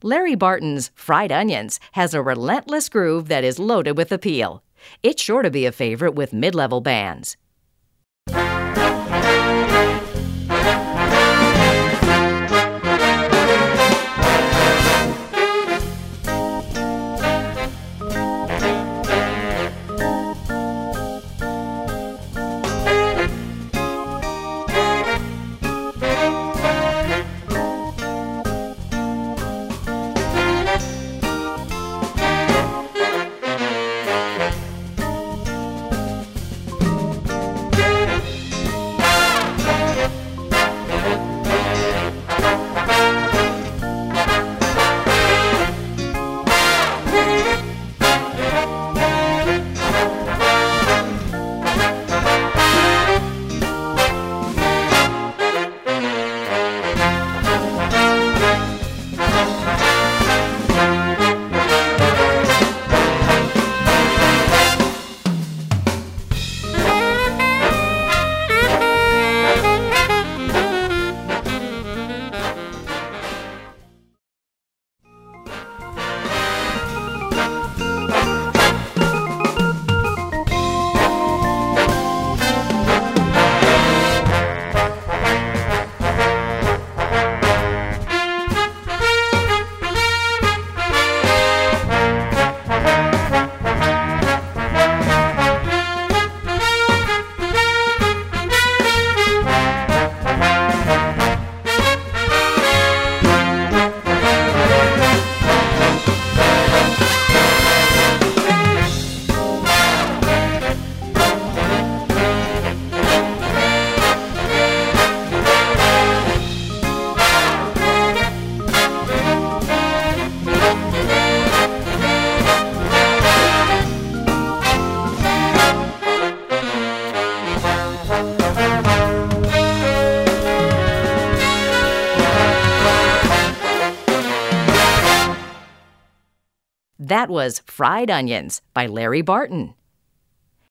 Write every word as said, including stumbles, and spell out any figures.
Larry Barton's Fried Onions has a relentless groove that is loaded with appeal. It's sure to be a favorite with mid-level bands. That was Fried Onions by Larry Barton.